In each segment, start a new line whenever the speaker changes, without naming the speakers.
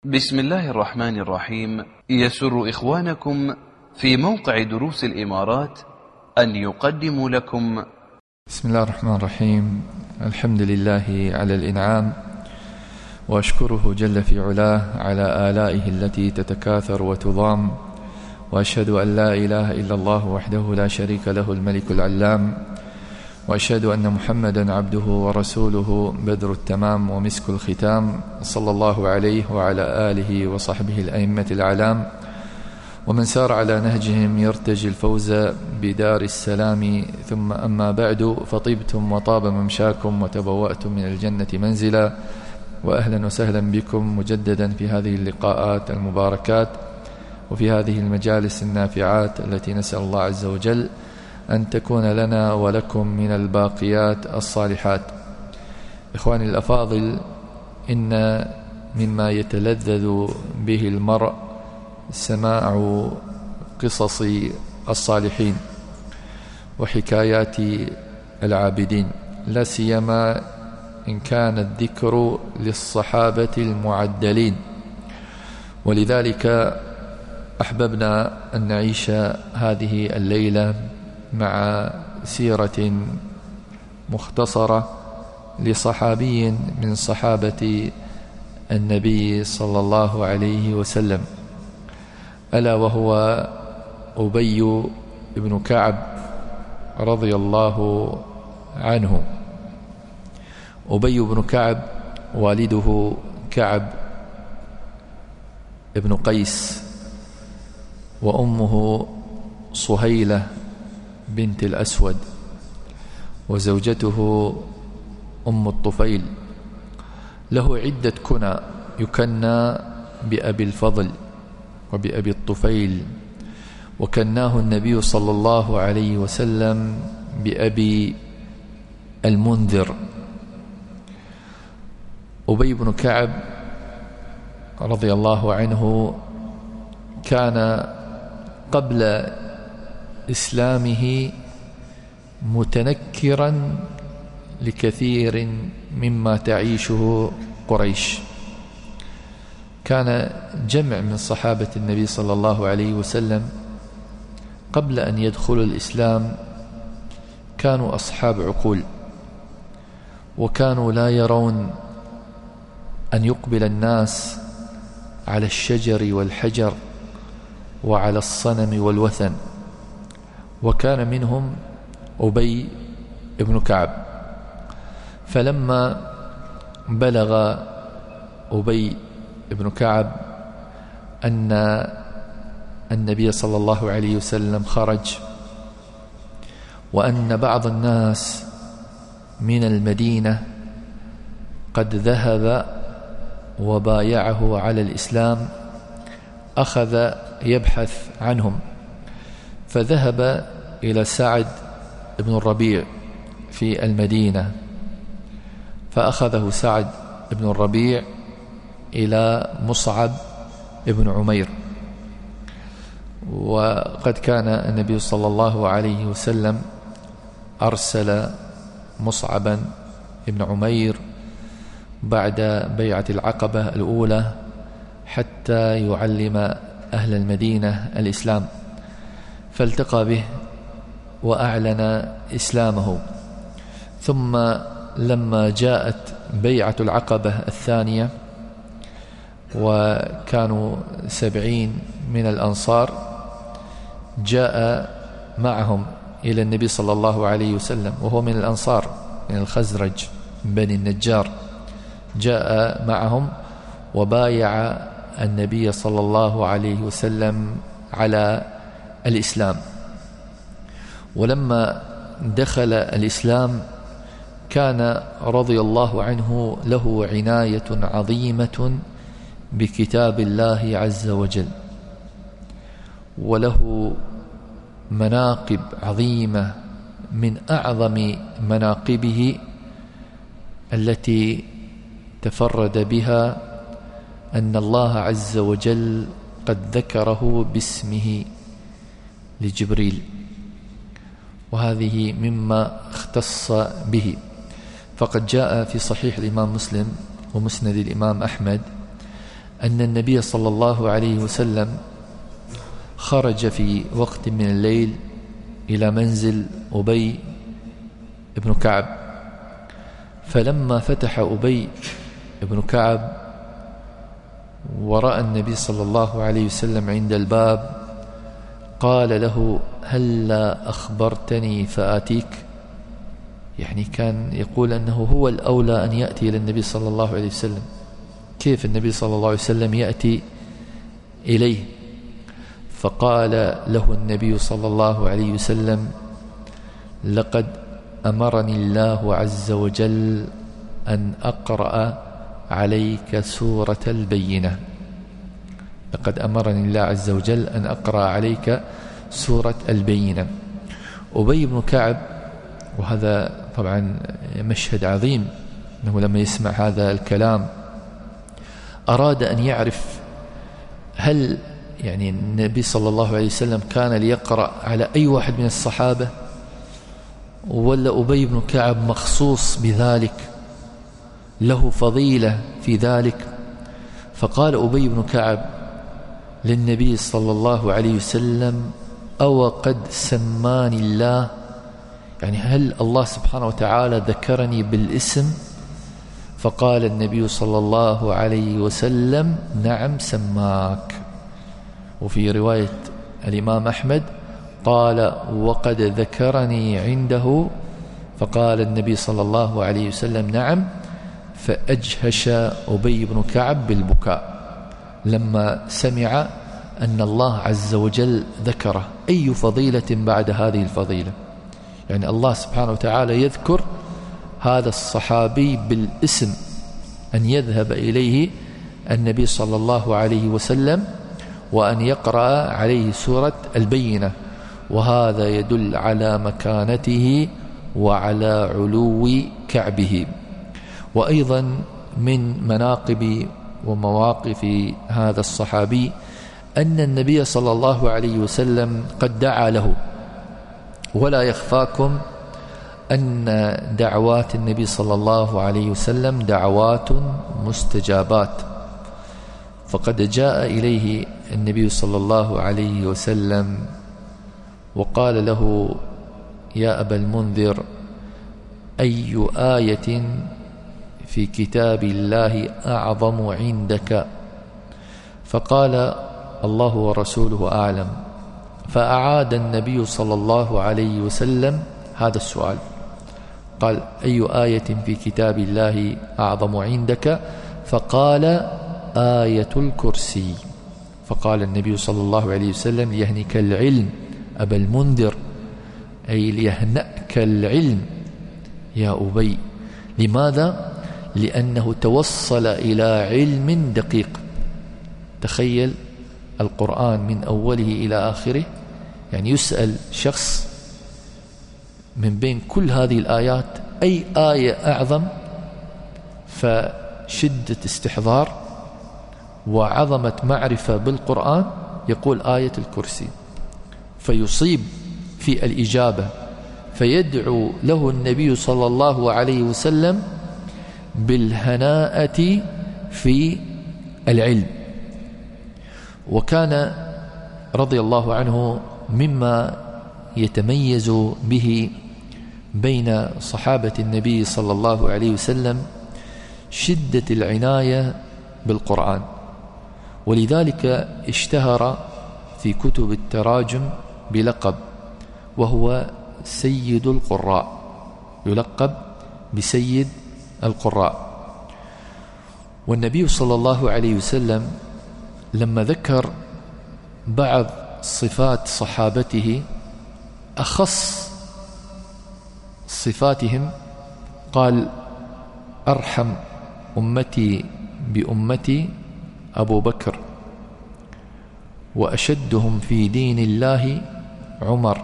بسم الله الرحمن الرحيم. يسر إخوانكم في موقع دروس الإمارات أن يقدموا لكم
بسم الله الرحمن الرحيم. الحمد لله على الإنعام، وأشكره جل في علاه على آلائه التي تتكاثر وتضام، وأشهد أن لا إله إلا الله وحده لا شريك له الملك العلام، وأشهد أن محمدا عبده ورسوله بدر التمام ومسك الختام، صلى الله عليه وعلى آله وصحبه الأئمة الأعلام، ومن سار على نهجهم يرتجي الفوز بدار السلام. ثم أما بعد، فطبتم وطاب ممشاكم وتبوأتم من الجنة منزلا، وأهلا وسهلا بكم مجددا في هذه اللقاءات المباركات وفي هذه المجالس النافعات التي نسأل الله عز وجل أن تكون لنا ولكم من الباقيات الصالحات. إخواني الأفاضل، إن مما يتلذذ به المرء سماع قصص الصالحين وحكايات العابدين، لا سيما إن كان الذكر للصحابة المعدلين. ولذلك أحببنا أن نعيش هذه الليلة مع سيرة مختصرة لصحابي من صحابة النبي صلى الله عليه وسلم، ألا وهو أبي بن كعب رضي الله عنه. أبي بن كعب والده كعب ابن قيس، وأمه صهيلة بنت الأسود، وزوجته أم الطفيل. له عدة كنى، يكنى بأبي الفضل وبأبي الطفيل، وكناه النبي صلى الله عليه وسلم بأبي المنذر. أبي بن كعب رضي الله عنه كان قبل إسلامه متنكرا لكثير مما تعيشه قريش. كان جمع من صحابة النبي صلى الله عليه وسلم قبل أن يدخلوا الإسلام كانوا أصحاب عقول، وكانوا لا يرون أن يقبل الناس على الشجر والحجر وعلى الصنم والوثن. وكان منهم أبي بن كعب. فلما بلغ أبي بن كعب أن النبي صلى الله عليه وسلم خرج، وأن بعض الناس من المدينة قد ذهب وبايعه على الإسلام، أخذ يبحث عنهم، فذهب إلى سعد بن الربيع في المدينة، فأخذه سعد بن الربيع إلى مصعب بن عمير. وقد كان النبي صلى الله عليه وسلم أرسل مصعبا بن عمير بعد بيعة العقبة الأولى حتى يعلم أهل المدينة الإسلام، فالتقى به وأعلن إسلامه. ثم لما جاءت بيعة العقبة الثانية وكانوا 70 من الأنصار، جاء معهم إلى النبي صلى الله عليه وسلم، وهو من الأنصار من الخزرج بني النجار، جاء معهم وبايع النبي صلى الله عليه وسلم على الإسلام. ولما دخل الإسلام كان رضي الله عنه له عناية عظيمة بكتاب الله عز وجل، وله مناقب عظيمة. من أعظم مناقبه التي تفرد بها أن الله عز وجل قد ذكره باسمه لجبريل، وهذه مما اختص به. فقد جاء في صحيح الإمام مسلم ومسند الإمام أحمد أن النبي صلى الله عليه وسلم خرج في وقت من الليل إلى منزل أبي بن كعب، فلما فتح أبي بن كعب ورأى النبي صلى الله عليه وسلم عند الباب قال له: هلا أخبرتني فآتيك؟ يعني كان يقول أنه هو الأولى أن يأتي إلى النبي صلى الله عليه وسلم، كيف النبي صلى الله عليه وسلم يأتي إليه؟ فقال له النبي صلى الله عليه وسلم: لقد أمرني الله عز وجل أن أقرأ عليك سورة البينة. لقد أمرني الله عز وجل أن أقرأ عليك سورة البينة. أبي بن كعب، وهذا طبعا مشهد عظيم، أنه لما يسمع هذا الكلام أراد أن يعرف هل يعني النبي صلى الله عليه وسلم كان ليقرأ على أي واحد من الصحابة، ولا أبي بن كعب مخصوص بذلك، له فضيلة في ذلك. فقال أبي بن كعب للنبي صلى الله عليه وسلم: أو قد سماني الله، يعني هل الله سبحانه وتعالى ذكرني بالاسم؟ فقال النبي صلى الله عليه وسلم: نعم سماك. وفي رواية الإمام أحمد قال: وقد ذكرني عنده. فقال النبي صلى الله عليه وسلم: نعم. فأجهش أبي بن كعب بالبكاء لما سمع أن الله عز وجل ذكره. أي فضيلة بعد هذه الفضيلة؟ يعني الله سبحانه وتعالى يذكر هذا الصحابي بالاسم، أن يذهب إليه النبي صلى الله عليه وسلم وأن يقرأ عليه سورة البينة، وهذا يدل على مكانته وعلى علو كعبه. وأيضا من مناقب ومواقف هذا الصحابي أن النبي صلى الله عليه وسلم قد دعا له، ولا يخفاكم أن دعوات النبي صلى الله عليه وسلم دعوات مستجابات. فقد جاء إليه النبي صلى الله عليه وسلم وقال له: يا أبا المنذر، أي آية في كتاب الله أعظم عندك؟ فقال: الله ورسوله أعلم. فأعاد النبي صلى الله عليه وسلم هذا السؤال، قال: أي آية في كتاب الله أعظم عندك؟ فقال: آية الكرسي. فقال النبي صلى الله عليه وسلم: ليهنك العلم أبا المنذر، أي ليهنأك العلم يا أبي. لماذا؟ لأنه توصل إلى علم دقيق. تخيل القرآن من أوله إلى آخره، يعني يسأل شخص من بين كل هذه الآيات أي آية أعظم، فشدة استحضار وعظمة معرفة بالقرآن يقول آية الكرسي، فيصيب في الإجابة، فيدعو له النبي صلى الله عليه وسلم بالهناءة في العلم. وكان رضي الله عنه مما يتميز به بين صحابة النبي صلى الله عليه وسلم شدة العناية بالقرآن، ولذلك اشتهر في كتب التراجم بلقب، وهو سيد القراء، يلقب بسيد القراء. والنبي صلى الله عليه وسلم لما ذكر بعض صفات صحابته، أخص صفاتهم، قال: أرحم أمتي بأمتي أبو بكر، وأشدهم في دين الله عمر،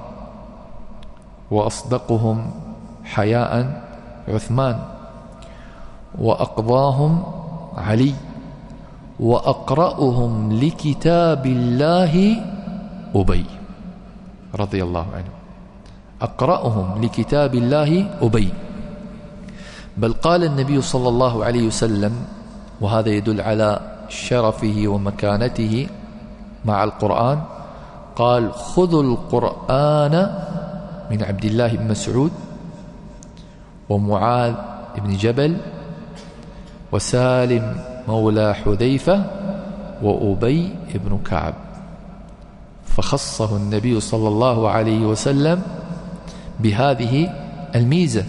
وأصدقهم حياء عثمان، وأقضاهم علي، وأقرأهم لكتاب الله أبي رضي الله عنه. أقرأهم لكتاب الله أبي. بل قال النبي صلى الله عليه وسلم، وهذا يدل على شرفه ومكانته مع القرآن قال خذوا القرآن من عبد الله بن مسعود ومعاذ بن جبل وسالم مولى حذيفة وأبي بن كعب. فخصه النبي صلى الله عليه وسلم بهذه الميزة.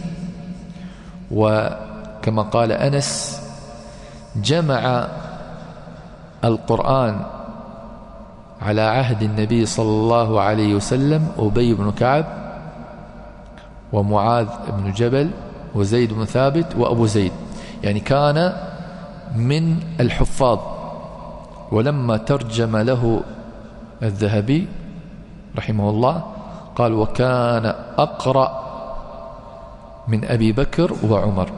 وكما قال أنس جمع القرآن على عهد النبي صلى الله عليه وسلم أبي بن كعب ومعاذ بن جبل وزيد بن ثابت وأبو زيد، يعني كان من الحفاظ. ولما ترجم له الذهبي رحمه الله قال وكان أقرأ من أبي بكر وعمر،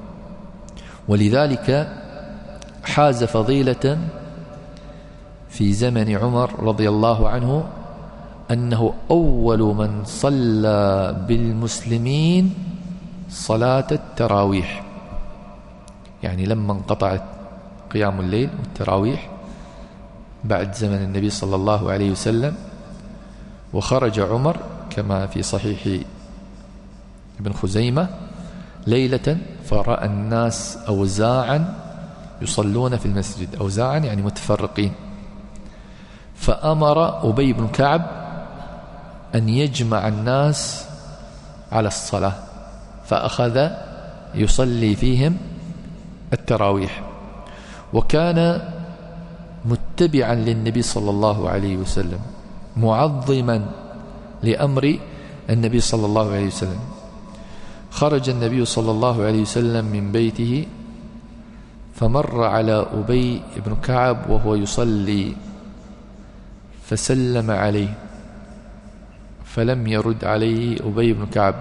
ولذلك حاز فضيلة في زمن عمر رضي الله عنه أنه أول من صلى بالمسلمين صلاة التراويح. يعني لما انقطعت قيام الليل والتراويح بعد زمن النبي صلى الله عليه وسلم وخرج عمر كما في صحيح ابن خزيمة ليلة فرأى الناس أوزاعا يصلون في المسجد، أوزاعا يعني متفرقين، فأمر أبي بن كعب أن يجمع الناس على الصلاة، فأخذ يصلي فيهم التراويح، وكان متبعا للنبي صلى الله عليه وسلم معظما لأمر النبي صلى الله عليه وسلم. خرج النبي صلى الله عليه وسلم من بيته فمر على أبي بن كعب وهو يصلي فسلم عليه فلم يرد عليه أبي بن كعب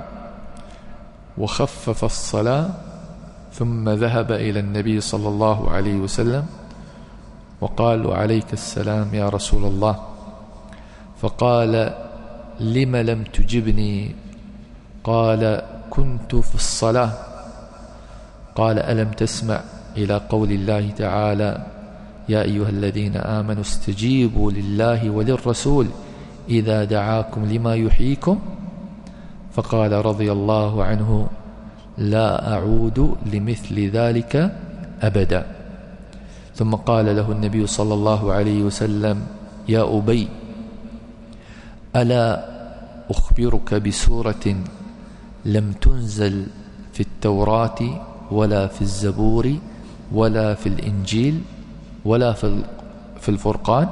وخفف الصلاة، ثم ذهب إلى النبي صلى الله عليه وسلم وقال وعليك السلام يا رسول الله. فقال لم لم تجبني؟ قال كنت في الصلاة. قال ألم تسمع إلى قول الله تعالى يا أيها الذين آمنوا استجيبوا لله وللرسول إذا دعاكم لما يحييكم؟ فقال رضي الله عنه لا أعود لمثل ذلك أبدا. ثم قال له النبي صلى الله عليه وسلم يا أبي ألا أخبرك بسورة لم تنزل في التوراة ولا في الزبور ولا في الإنجيل ولا في الفرقان؟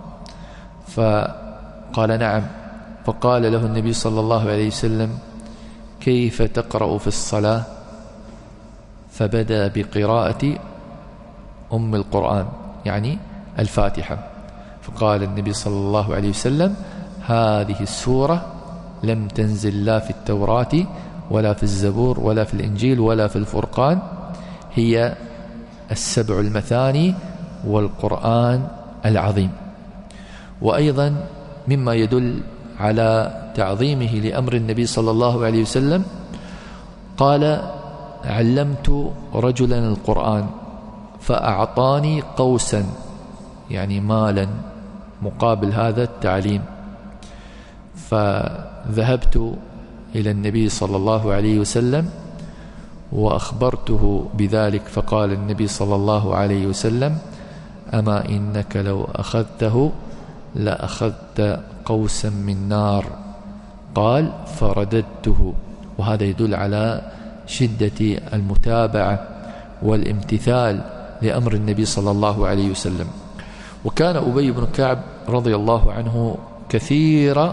فقال نعم. فقال له النبي صلى الله عليه وسلم كيف تقرأ في الصلاة؟ فبدأ بقراءة أم القرآن يعني الفاتحة. فقال النبي صلى الله عليه وسلم هذه السورة لم تنزل لا في التوراة ولا في الزبور ولا في الإنجيل ولا في الفرقان، هي السبع المثاني والقرآن العظيم. وأيضا مما يدل على تعظيمه لأمر النبي صلى الله عليه وسلم قال علمت رجلا القرآن فأعطاني قوسا يعني مالا مقابل هذا التعليم. فذهبت إلى النبي صلى الله عليه وسلم وأخبرته بذلك، فقال النبي صلى الله عليه وسلم أما إنك لو أخذته لأخذت قوسا من نار. قال فرددته. وهذا يدل على شدة المتابعة والامتثال لأمر النبي صلى الله عليه وسلم. وكان أبي بن كعب رضي الله عنه كثير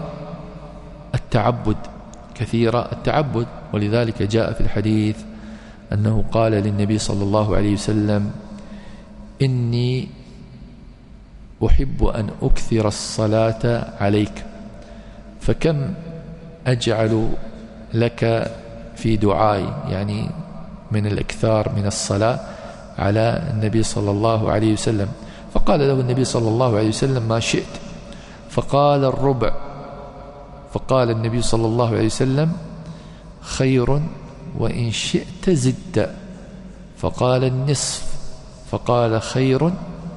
التعبد، ولذلك جاء في الحديث أنه قال للنبي صلى الله عليه وسلم إني أحب أن أكثر الصلاة عليك، فكم أجعل لك في دعائي، يعني من الإكثار من الصلاة على النبي صلى الله عليه وسلم. فقال له النبي صلى الله عليه وسلم ما شئت. فقال الربع. فقال النبي صلى الله عليه وسلم خير وإن شئت زدت. فقال النصف. فقال خير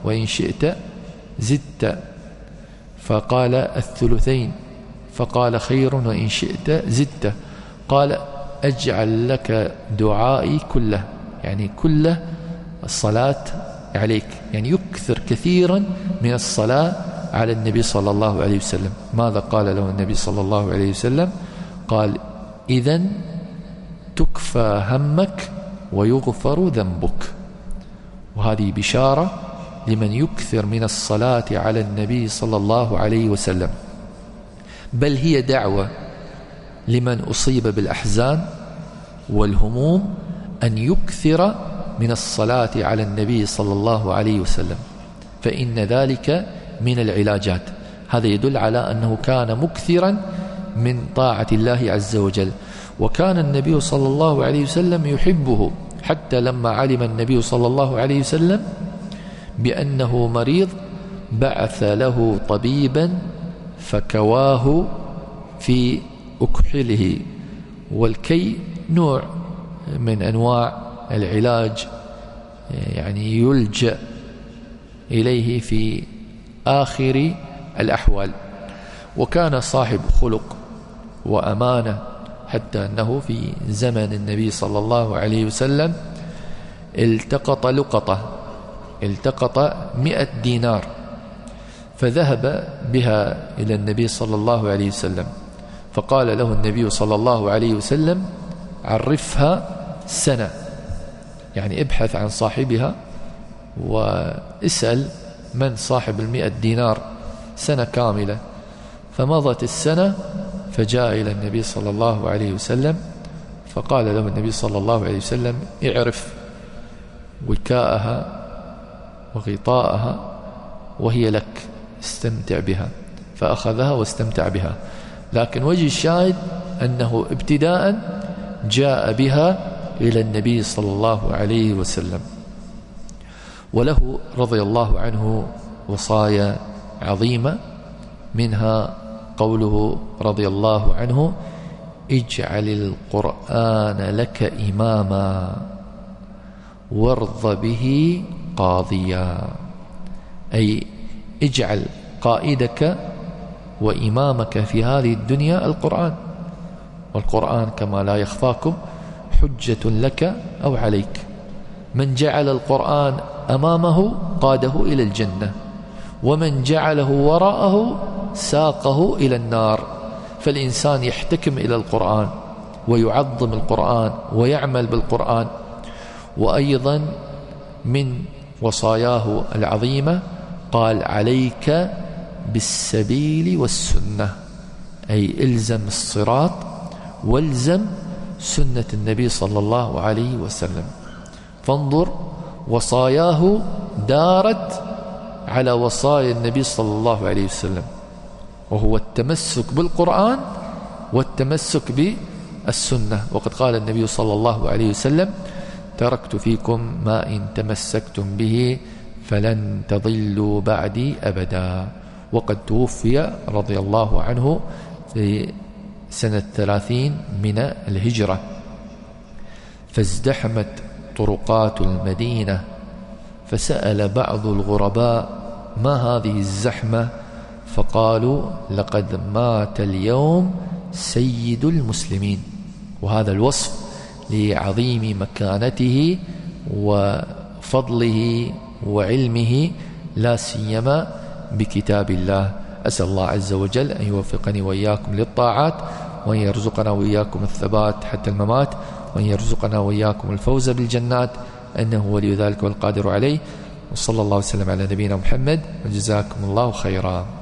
وإن شئت زدت، فقال الثلثين، فقال خير وإن شئت زدت. قال أجعل لك دعائي كله، يعني كله الصلاة عليك، يعني يكثر كثيرا من الصلاة على النبي صلى الله عليه وسلم. ماذا قال له النبي صلى الله عليه وسلم؟ قال إذن تكفى همك ويغفر ذنبك. وهذه بشارة لمن يكثر من الصلاة على النبي صلى الله عليه وسلم، بل هي دعوة لمن أصيب بالأحزان والهموم أن يكثر من الصلاة على النبي صلى الله عليه وسلم، فإن ذلك من العلاجات. هذا يدل على أنه كان مكثرا من طاعة الله عز وجل، وكان النبي صلى الله عليه وسلم يحبه، حتى لما علم النبي صلى الله عليه وسلم بأنه مريض بعث له طبيبا فكواه في أكحله، والكي نوع من أنواع العلاج، يعني يلجأ إليه في آخر الأحوال. وكان صاحب خلق وأمانة، حتى أنه في زمن النبي صلى الله عليه وسلم التقط لقطة، التقط 100 دينار، فذهب بها إلى النبي صلى الله عليه وسلم، فقال له النبي صلى الله عليه وسلم عرفها سنة، يعني ابحث عن صاحبها واسأل من صاحب 100 دينار سنة كاملة. فمضت السنة، فجاء إلى النبي صلى الله عليه وسلم، فقال له النبي صلى الله عليه وسلم اعرف وكاءها وغطاءها وهي لك، استمتع بها. فأخذها واستمتع بها، لكن وجه الشاهد أنه ابتداء جاء بها إلى النبي صلى الله عليه وسلم. وله رضي الله عنه وصايا عظيمة، منها قوله رضي الله عنه اجعل القرآن لك إماما وارض به قاضيا، أي اجعل قائدك وإمامك في هذه الدنيا القرآن، والقرآن كما لا يخفاكم حجة لك أو عليك. من جعل القرآن أمامه قاده إلى الجنة، ومن جعله وراءه ساقه إلى النار. فالإنسان يحتكم إلى القرآن ويعظم القرآن ويعمل بالقرآن. وأيضا من وصاياه العظيمة قال عليك بالسبيل والسنة، أي إلزم الصراط والزم سنة النبي صلى الله عليه وسلم. فانظر وصاياه دارت على وصايا النبي صلى الله عليه وسلم، وهو التمسك بالقرآن والتمسك بالسنة. وقد قال النبي صلى الله عليه وسلم تركت فيكم ما إن تمسكتم به فلن تضلوا بعدي أبدا. وقد توفي رضي الله عنه في سنة 30 من الهجرة. فازدحمت طرقات المدينة، فسأل بعض الغرباء ما هذه الزحمة؟ فقالوا لقد مات اليوم سيد المسلمين. وهذا الوصف لعظيم مكانته وفضله وعلمه، لا سيما بكتاب الله. أسأل الله عز وجل أن يوفقني وإياكم للطاعات، وأن يرزقنا وإياكم الثبات حتى الممات، وأن يرزقنا وإياكم الفوز بالجنات، أنه ولي ذلك والقادر عليه. وصلى الله وسلم على نبينا محمد، وجزاكم الله خيرا.